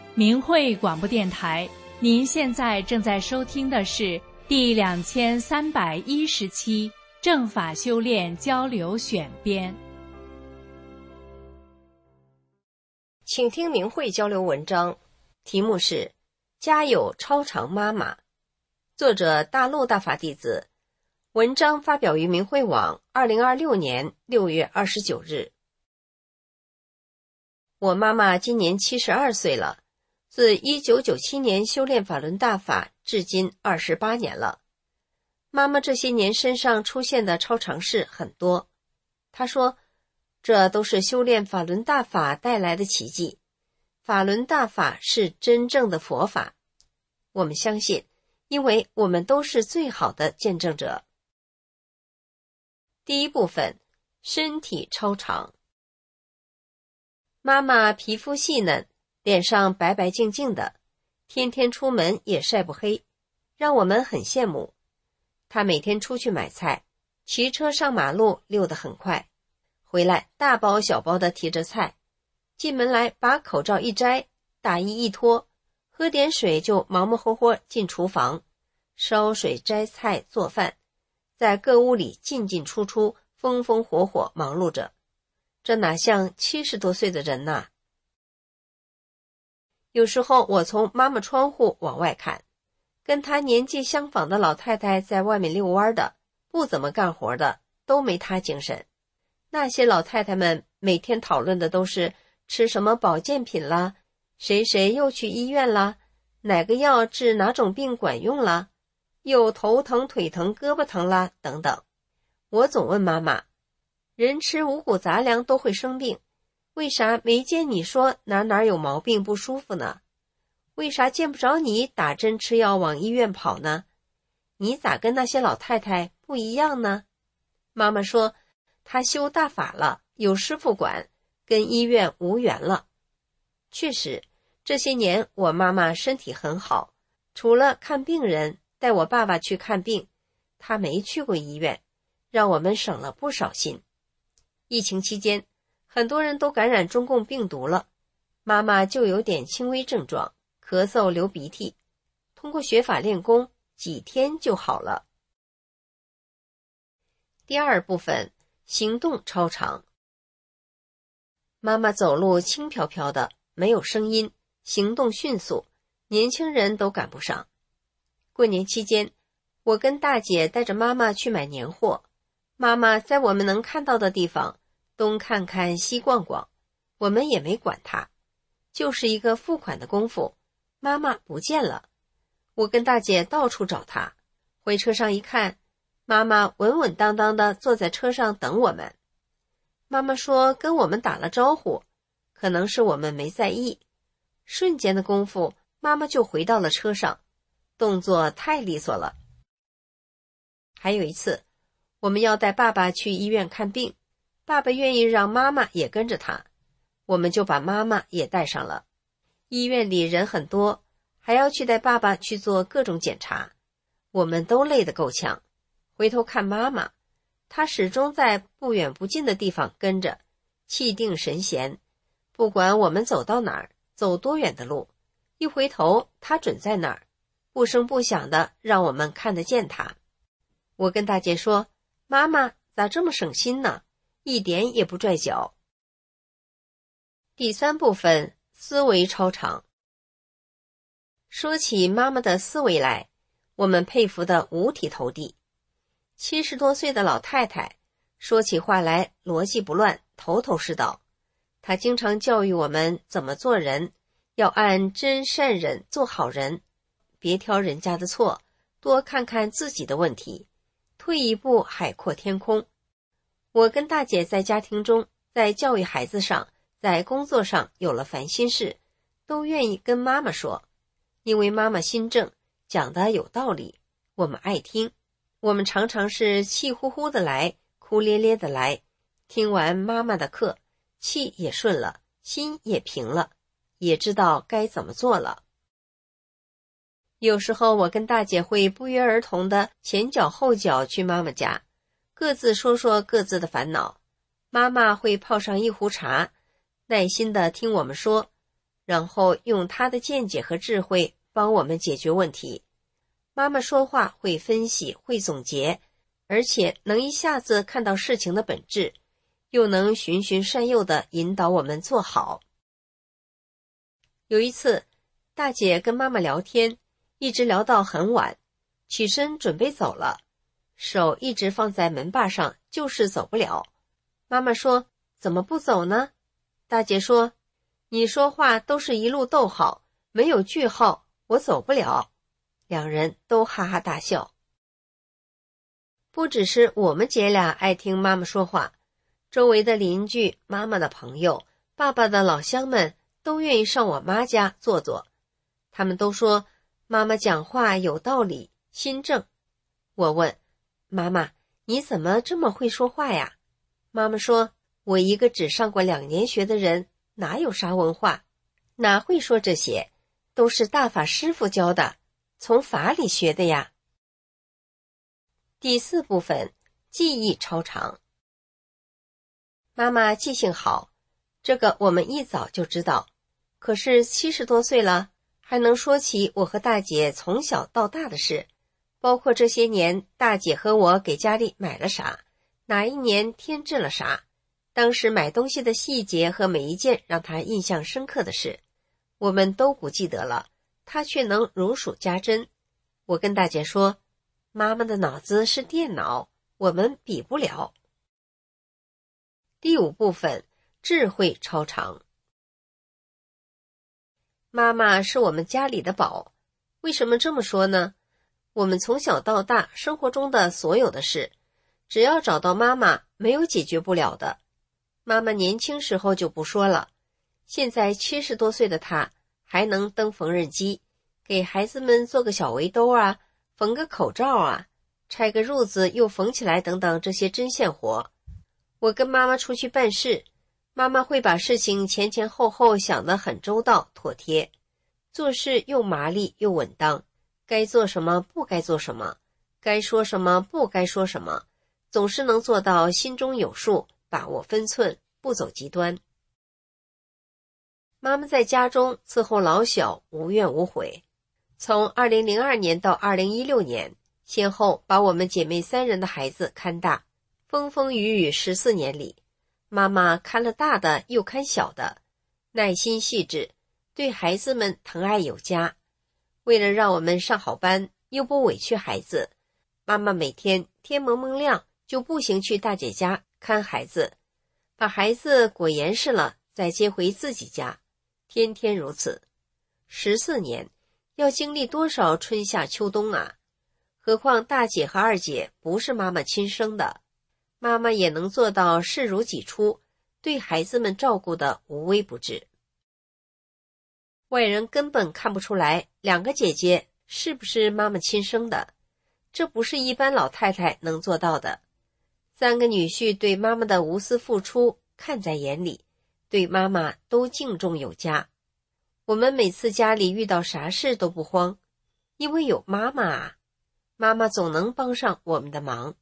明慧广播电台，您现在正在收听的是第2310期正法修炼交流选编。 请听明慧交流文章，题目是家有超常妈妈，作者大陆大法弟子，文章发表于明慧网2026年6月29日。我妈妈今年72岁了，自1997年修炼法轮大法至今28年了。妈妈这些年身上出现的超常事很多，她说这都是修炼法轮大法带来的奇迹，法轮大法是真正的佛法。我们相信，因为我们都是最好的见证者。第一部分，身体超常。妈妈皮肤细嫩，脸上白白净净的，天天出门也晒不黑，让我们很羡慕。她每天出去买菜，骑车上马路溜得很快，回来大包小包地提着菜，进门来把口罩一摘，大衣一脱，喝点水就忙忙活活进厨房，烧水摘菜做饭，在各屋里进进出出，风风火火忙碌着。这哪像70多岁的人呐。有时候我从妈妈窗户往外看，跟她年纪相仿的老太太在外面遛弯的，不怎么干活的，都没她精神。那些老太太们每天讨论的都是吃什么保健品啦，谁谁又去医院啦，哪个药治哪种病管用啦，又头疼腿疼胳膊疼啦等等。我总问妈妈，人吃五谷杂粮都会生病，为啥没见你说哪有毛病不舒服呢？为啥见不着你打针吃药往医院跑呢？你咋跟那些老太太不一样呢？妈妈说，她修大法了，有师傅管，跟医院无缘了。确实，这些年我妈妈身体很好，除了看病人，带我爸爸去看病，她没去过医院，让我们省了不少心。疫情期间，很多人都感染中共病毒了，妈妈就有点轻微症状，咳嗽流鼻涕，通过学法练功，几天就好了。第二部分，行动超常。妈妈走路轻飘飘的，没有声音，行动迅速，年轻人都赶不上。过年期间，我跟大姐带着妈妈去买年货，妈妈在我们能看到的地方东看看西逛逛，我们也没管她，就是一个付款的功夫，妈妈不见了。我跟大姐到处找她，回车上一看，妈妈稳稳当当的坐在车上等我们。妈妈说跟我们打了招呼，可能是我们没在意，瞬间的功夫，妈妈就回到了车上，动作太利索了。还有一次，我们要带爸爸去医院看病，爸爸愿意让妈妈也跟着他，我们就把妈妈也带上了。医院里人很多，还要去带爸爸去做各种检查，我们都累得够呛。回头看妈妈，她始终在不远不近的地方跟着，气定神闲，不管我们走到哪儿，走多远的路，一回头她准在那儿，不声不响的让我们看得见她。我跟大姐说，妈妈咋这么省心呢？一点也不拽脚。第三部分，思维超常。说起妈妈的思维来，我们佩服得五体投地。70多岁的老太太，说起话来逻辑不乱，头头是道。她经常教育我们怎么做人，要按真善忍做好人，别挑人家的错，多看看自己的问题，退一步海阔天空。我跟大姐在家庭中，在教育孩子上，在工作上有了烦心事，都愿意跟妈妈说，因为妈妈心正，讲得有道理，我们爱听。我们常常是气呼呼的来，哭咧咧的来，听完妈妈的课，气也顺了，心也平了，也知道该怎么做了。有时候我跟大姐会不约而同的前脚后脚去妈妈家，各自说说各自的烦恼，妈妈会泡上一壶茶，耐心的听我们说， 然后用她的见解和智慧帮我们解决问题。妈妈说话会分析，会总结，而且能一下子看到事情的本质，又能循循善诱地引导我们做好。有一次，大姐跟妈妈聊天，一直聊到很晚，起身准备走了，手一直放在门把上，就是走不了。妈妈说：“怎么不走呢？”大姐说：“你说话都是一路逗号，没有句号，我走不了。”两人都哈哈大笑。不只是我们姐俩爱听妈妈说话，周围的邻居、妈妈的朋友、爸爸的老乡们都愿意上我妈家坐坐。他们都说妈妈讲话有道理，心正。我问妈妈：“你怎么这么会说话呀？”妈妈说：“我一个只上过2年学的人，哪有啥文化，哪会说这些，都是大法师父教的，从法里学的呀。”第4部分，记忆超长。妈妈记性好，这个我们一早就知道，可是70多岁了，还能说起我和大姐从小到大的事，包括这些年大姐和我给家里买了啥，哪一年添置了啥，当时买东西的细节和每一件让她印象深刻的事，我们都不记得了，她却能如数家珍。我跟大姐说，妈妈的脑子是电脑，我们比不了。第5部分，智慧超常。妈妈是我们家里的宝，为什么这么说呢？我们从小到大生活中的所有的事，只要找到妈妈，没有解决不了的。妈妈年轻时候就不说了，现在70多岁的她还能蹬缝纫机，给孩子们做个小围兜啊，缝个口罩啊，拆个褥子又缝起来等等这些针线活。我跟妈妈出去办事，妈妈会把事情前前后后想得很周到妥帖，做事又麻利又稳当，该做什么不该做什么，该说什么不该说什么，总是能做到心中有数，把握分寸，不走极端。妈妈在家中伺候老小，无怨无悔。从2002年到2016年，先后把我们姐妹3人的孩子看大，风风雨雨14年里，妈妈看了大的又看小的，耐心细致，对孩子们疼爱有加。为了让我们上好班，又不委屈孩子，妈妈每天天蒙蒙亮就步行去大姐家看孩子，把孩子裹严实了再接回自己家，天天如此。14年，要经历多少春夏秋冬啊！何况大姐和二姐不是妈妈亲生的，妈妈也能做到视如己出，对孩子们照顾得无微不至。外人根本看不出来2个姐姐是不是妈妈亲生的，这不是一般老太太能做到的。3个女婿对妈妈的无私付出看在眼里，对妈妈都敬重有加。我们每次家里遇到啥事都不慌，因为有妈妈啊，妈妈总能帮上我们的忙。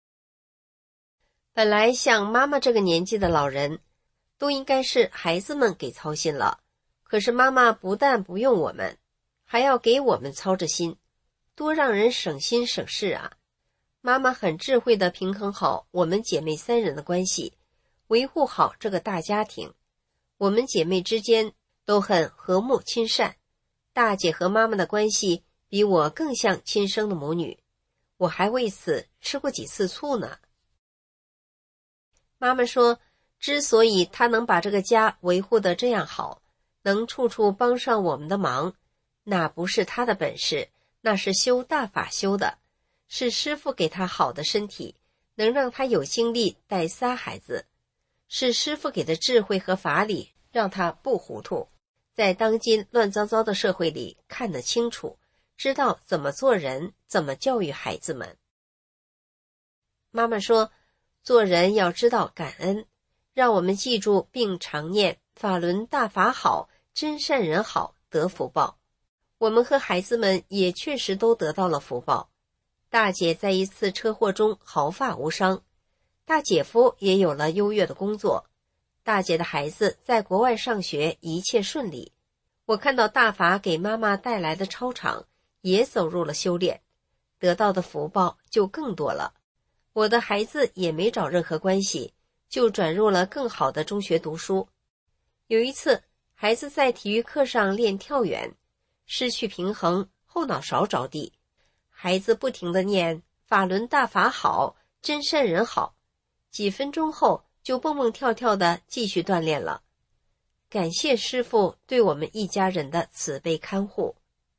本来像妈妈这个年纪的老人，都应该是孩子们给操心了，可是妈妈不但不用我们，还要给我们操着心，多让人省心省事啊！妈妈很智慧地平衡好我们姐妹3人的关系，维护好这个大家庭。我们姐妹之间都很和睦亲善，大姐和妈妈的关系比我更像亲生的母女，我还为此吃过几次醋呢。妈妈说，之所以她能把这个家维护得这样好，能处处帮上我们的忙，那不是她的本事，那是修大法修的，是师父给她好的身体，能让她有精力带仨孩子，是师父给的智慧和法理，让她不糊涂，在当今乱糟糟的社会里看得清楚，知道怎么做人，怎么教育孩子们。妈妈说，做人要知道感恩，让我们记住并常念法轮大法好，真善人好，得福报。我们和孩子们也确实都得到了福报。大姐在一次车祸中毫发无伤，大姐夫也有了优越的工作，大姐的孩子在国外上学一切顺利。 我看到大法给妈妈带来的超常，也走入了修炼，得到的福报就更多了。我的孩子也没找任何关系，就转入了更好的中学读书。有一次，孩子在体育课上练跳远，失去平衡，后脑勺着地。孩子不停地念法轮大法好，真善人好，几分钟后就蹦蹦跳跳地继续锻炼了。感谢师父对我们一家人的慈悲看护。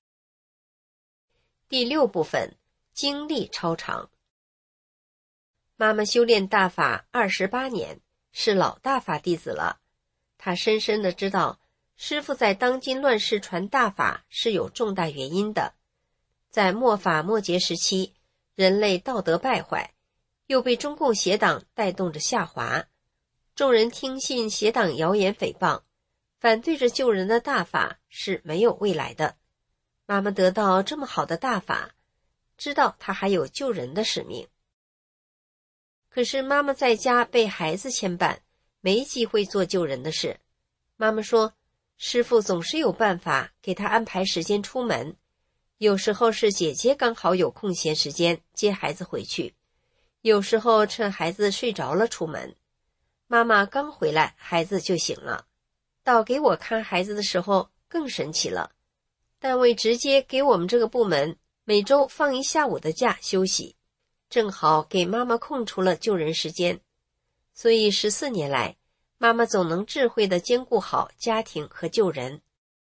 第6部分，经历超常。妈妈修炼大法28年，是老大法弟子了。她深深地知道，师父在当今乱世传大法是有重大原因的。在末法末节时期，人类道德败坏，又被中共邪党带动着下滑，众人听信邪党谣言诽谤，反对着救人的大法是没有未来的。妈妈得到这么好的大法，知道她还有救人的使命。可是妈妈在家被孩子牵绊，没机会做救人的事。妈妈说，师父总是有办法给她安排时间出门，有时候是姐姐刚好有空闲时间接孩子回去，有时候趁孩子睡着了出门。妈妈刚回来，孩子就醒了。到给我看孩子的时候更神奇了，单位直接给我们这个部门每周放一下午的假休息，正好给妈妈空出了救人时间。所以14年来，妈妈总能智慧地兼顾好家庭和救人。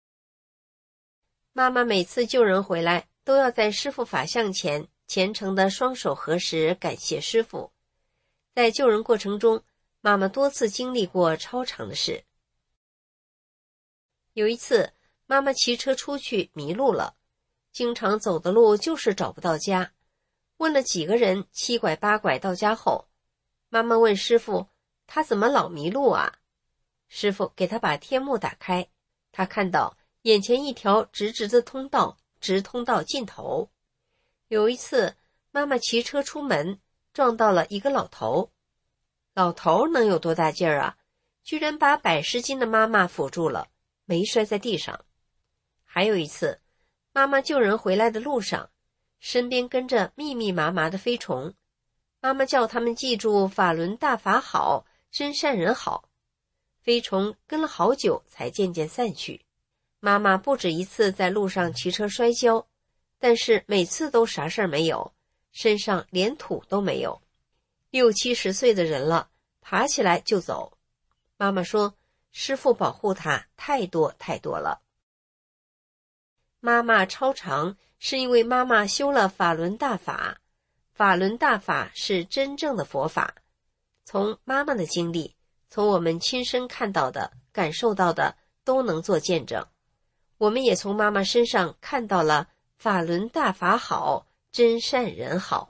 妈妈每次救人回来，都要在师父法像前虔诚地双手合十感谢师父。在救人过程中，妈妈多次经历过超常的事。有一次，妈妈骑车出去迷路了，经常走的路就是找不到家。问了几个人，七拐八拐到家后，妈妈问师父，他怎么老迷路啊？师父给他把天幕打开，他看到眼前一条直直的通道，直通到尽头。有一次，妈妈骑车出门，撞到了一个老头。老头能有多大劲儿啊？居然把110斤的妈妈扶住了，没摔在地上。还有一次，妈妈救人回来的路上，身边跟着密密麻麻的飞虫，妈妈叫他们记住法轮大法好，真善人好。飞虫跟了好久才渐渐散去。妈妈不止一次在路上骑车摔跤，但是每次都啥事儿没有，身上连土都没有。60、70岁的人了，爬起来就走。妈妈说，师父保护她太多太多了。妈妈超常是因为妈妈修了法轮大法，法轮大法是真正的佛法。从妈妈的经历，从我们亲身看到的、感受到的，都能做见证。我们也从妈妈身上看到了法轮大法好，真善人好。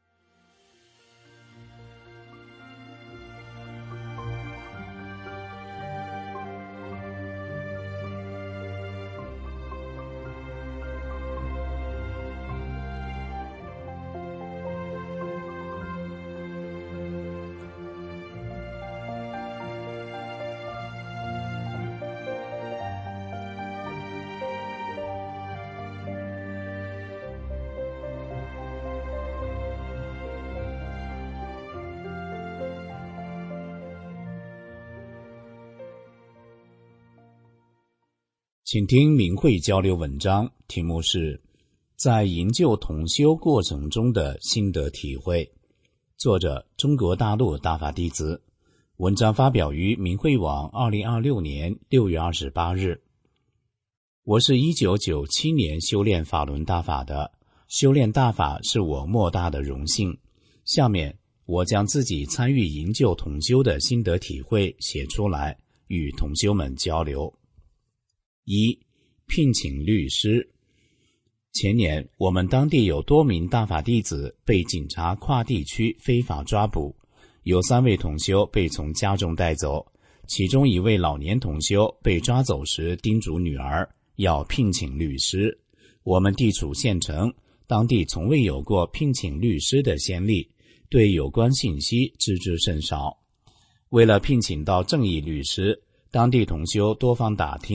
请听明慧交流文章，题目是在营救同修过程中的心得体会，作者中国大陆大法弟子，文章发表于明慧网2026年6月28日。我是1997年修炼法轮大法的，修炼大法是我莫大的荣幸。下面我将自己参与营救同修的心得体会写出来，与同修们交流。1. 聘请律师。前年我们当地有多名大法弟子被警察跨地区非法抓捕，有3位同修被从家中带走，其中1位老年同修被抓走时叮嘱女儿要聘请律师。我们地处县城，当地从未有过聘请律师的先例，对有关信息知之甚少。为了聘请到正义律师，当地同修多方打听，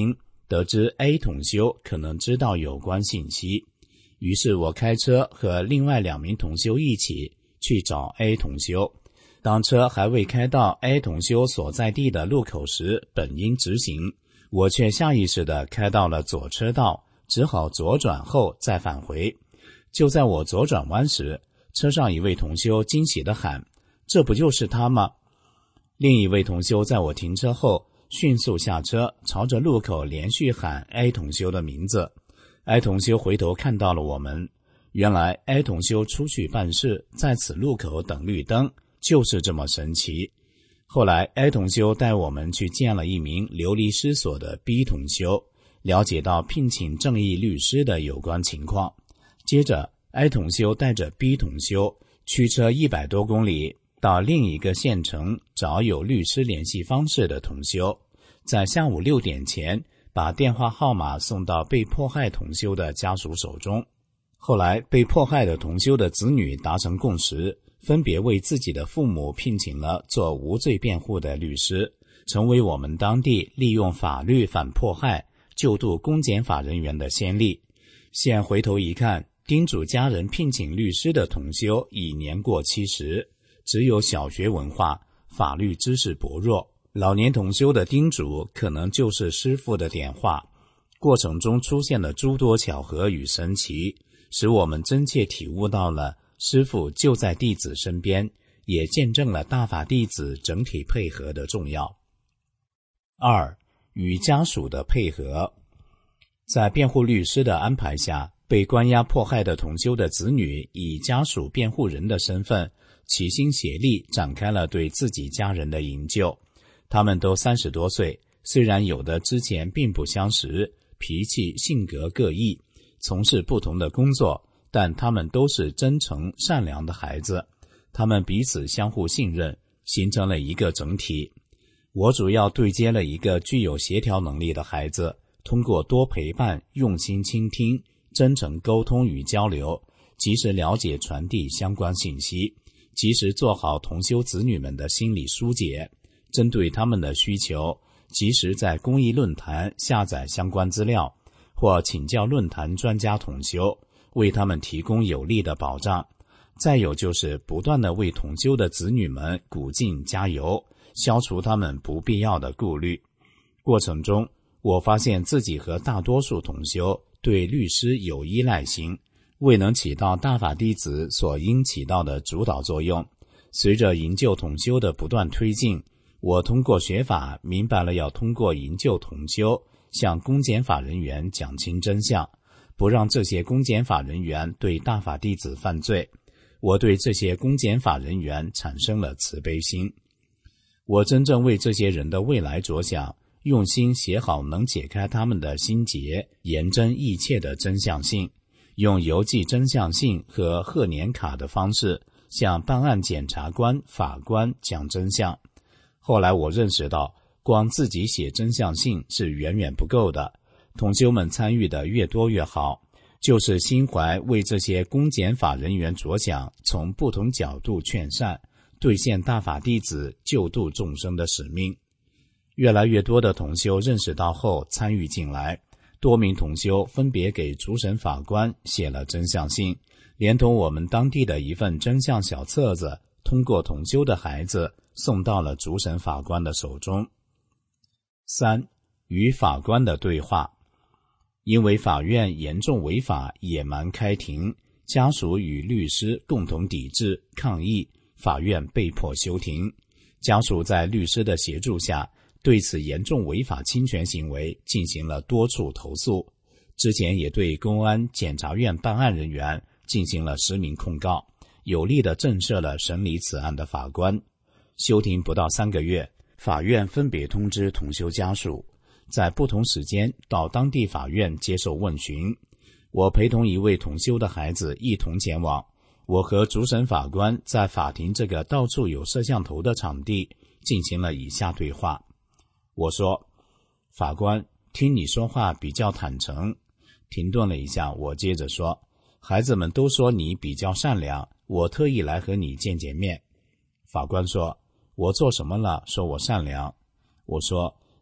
得知 A 同修可能知道有关信息，于是我开车和另外2名同修一起去找 A 同修。当车还未开到 A 同修所在地的路口时，本应直行，我却下意识地开到了左车道，只好左转后再返回。就在我左转弯时，车上一位同修惊喜地喊：“这不就是他吗？”另一位同修在我停车后迅速下车，朝着路口连续喊 A 同修的名字。A 同修回头看到了我们，原来 A 同修出去办事，在此路口等绿灯，就是这么神奇。后来 A 同修带我们去见了一名流离失所的 B 同修，了解到聘请正义律师的有关情况。接着 A 同修带着 B 同修驱车100多公里到另一个县城找有律师联系方式的同修，在下午6点前把电话号码送到被迫害同修的家属手中。后来被迫害的同修的子女达成共识，分别为自己的父母聘请了做无罪辩护的律师，成为我们当地利用法律反迫害救度公检法人员的先例。现回头一看，叮嘱家人聘请律师的同修已年过70，只有小学文化，法律知识薄弱。老年同修的叮嘱可能就是师父的点化，过程中出现了诸多巧合与神奇，使我们真切体悟到了师父就在弟子身边，也见证了大法弟子整体配合的重要。2. 与家属的配合。在辩护律师的安排下，被关押迫害的同修的子女以家属辩护人的身份，齐心协力展开了对自己家人的营救。他们都30多岁，虽然有的之前并不相识，脾气性格各异，从事不同的工作，但他们都是真诚善良的孩子，他们彼此相互信任，形成了一个整体。我主要对接了一个具有协调能力的孩子，通过多陪伴、用心倾听、真诚沟通与交流，及时了解传递相关信息，及时做好同修子女们的心理疏解，针对他们的需求，及时在公益论坛下载相关资料，或请教论坛专家同修，为他们提供有力的保障。再有就是不断地为同修的子女们鼓劲加油，消除他们不必要的顾虑。过程中，我发现自己和大多数同修对律师有依赖心，未能起到大法弟子所应起到的主导作用。随着营救同修的不断推进，我通过学法明白了要通过营救同修向公检法人员讲清真相，不让这些公检法人员对大法弟子犯罪。我对这些公检法人员产生了慈悲心。我真正为这些人的未来着想，用心写好能解开他们的心结、言真意切的真相信，用邮寄真相信和贺年卡的方式向办案检察官、法官讲真相。后来我认识到，光自己写真相信是远远不够的，同修们参与的越多越好，就是心怀为这些公检法人员着想，从不同角度劝善，兑现大法弟子救度众生的使命。越来越多的同修认识到后参与进来，多名同修分别给主审法官写了真相信，连同我们当地的一份真相小册子，通过同修的孩子送到了主审法官的手中。3. 与法官的对话。因为法院严重违法野蛮开庭，家属与律师共同抵制抗议，法院被迫休庭。家属在律师的协助下，对此严重违法侵权行为进行了多处投诉，之前也对公安、检察院办案人员进行了实名控告，有力地震慑了审理此案的法官。休庭不到3个月，法院分别通知同修家属，在不同时间到当地法院接受问询。我陪同一位同修的孩子一同前往，我和主审法官在法庭这个到处有摄像头的场地进行了以下对话。我说：法官，听你说话比较坦诚。停顿了一下，我接着说：孩子们都说你比较善良，我特意来和你见见面。法官说：我做什么了？说我善良。我说：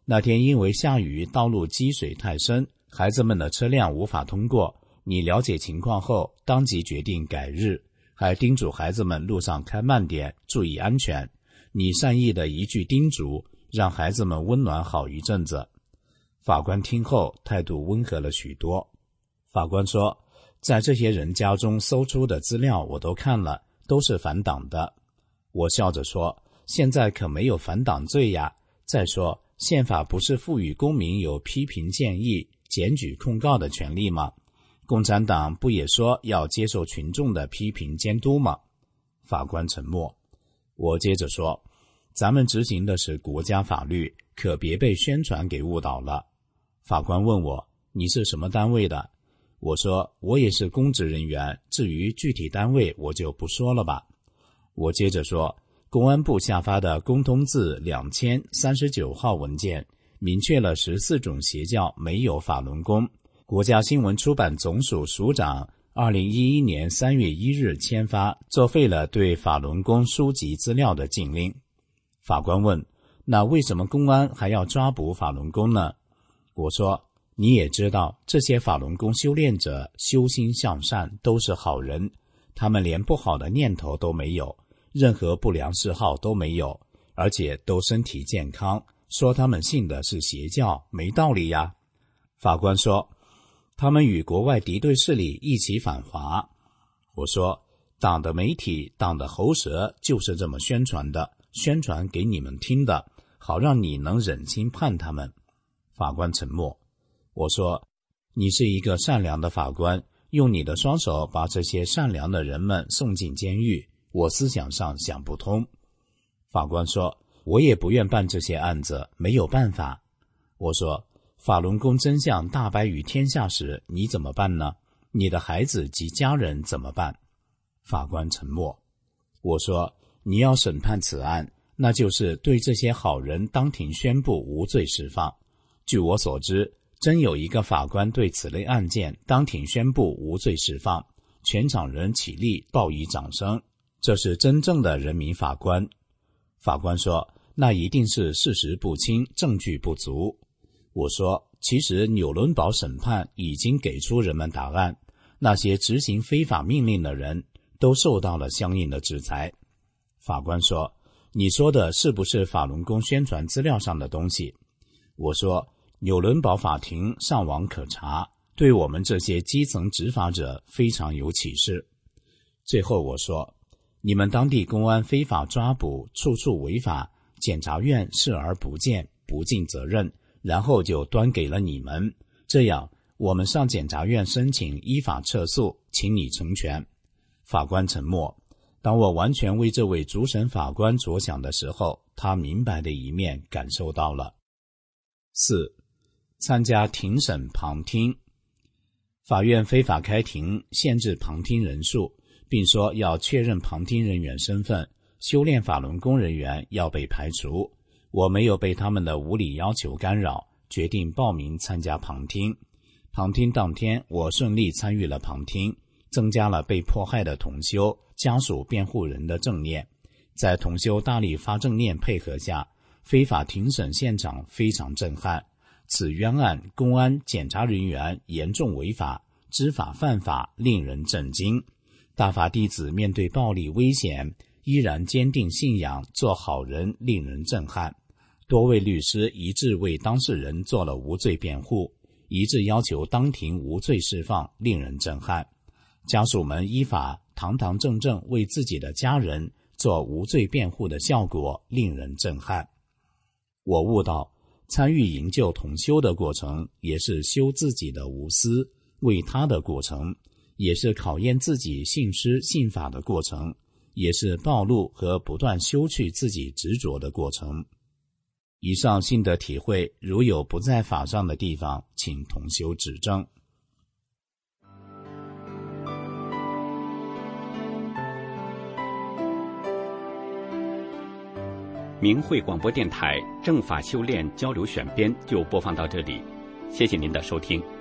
那天因为下雨，道路积水太深，孩子们的车辆无法通过。你了解情况后，当即决定改日，还叮嘱孩子们路上开慢点，注意安全。你善意的一句叮嘱，让孩子们温暖好一阵子。法官听后态度温和了许多。法官说，在这些人家中搜出的资料我都看了，都是反党的。我笑着说，现在可没有反党罪呀。再说，宪法不是赋予公民有批评建议、检举控告的权利吗？共产党不也说要接受群众的批评监督吗？法官沉默。我接着说，咱们执行的是国家法律，可别被宣传给误导了。法官问我，你是什么单位的？我说，我也是公职人员，至于具体单位我就不说了吧。我接着说，公安部下发的公通字2039号文件明确了14种邪教没有法轮功。国家新闻出版总署署长2011年3月1日签发，作废了对法轮功书籍资料的禁令。法官问，那为什么公安还要抓捕法轮功呢？我说，你也知道，这些法轮功修炼者修心向善，都是好人，他们连不好的念头都没有，任何不良嗜好都没有，而且都身体健康，说他们信的是邪教，没道理呀。法官说，他们与国外敌对势力一起反华。我说，党的媒体、党的喉舌就是这么宣传的，宣传给你们听的，好让你能忍心判他们。法官沉默。我说，你是一个善良的法官，用你的双手把这些善良的人们送进监狱，我思想上想不通。法官说，我也不愿办这些案子，没有办法。我说，法轮功真相大白于天下时，你怎么办呢？你的孩子及家人怎么办？法官沉默。我说，你要审判此案，那就是对这些好人当庭宣布无罪释放。据我所知，真有一个法官对此类案件当庭宣布无罪释放，全场人起立报以掌声，这是真正的人民法官。法官说，那一定是事实不清，证据不足。我说，其实纽伦堡审判已经给出人们答案，那些执行非法命令的人都受到了相应的制裁。法官说，你说的是不是法轮功宣传资料上的东西？我说，纽伦堡法庭上网可查，对我们这些基层执法者非常有启示。最后我说，你们当地公安非法抓捕，处处违法，检察院视而不见，不尽责任，然后就端给了你们，这样我们上检察院申请依法撤诉，请你成全。法官沉默。当我完全为这位主审法官着想的时候，他明白的一面感受到了。4. 参加庭审旁听。法院非法开庭，限制旁听人数，并说要确认旁听人员身份，修炼法轮功人员要被排除。我没有被他们的无理要求干扰，决定报名参加旁听。旁听当天，我顺利参与了旁听，增加了被迫害的同修家属辩护人的正念。在同修大力发正念配合下，非法庭审现场非常震撼。此冤案，公安、检察人员严重违法，知法犯法，令人震惊。大法弟子面对暴力危险，依然坚定信仰，做好人，令人震撼。多位律师一致为当事人做了无罪辩护，一致要求当庭无罪释放，令人震撼。家属们依法堂堂正正为自己的家人做无罪辩护的效果，令人震撼。我悟到，参与营救同修的过程，也是修自己的无私，为他的过程，也是考验自己信师信法的过程，也是暴露和不断修去自己执着的过程。以上心得体会，如有不在法上的地方，请同修指正。 明慧广播电台正法修炼交流选编就播放到这里，谢谢您的收听。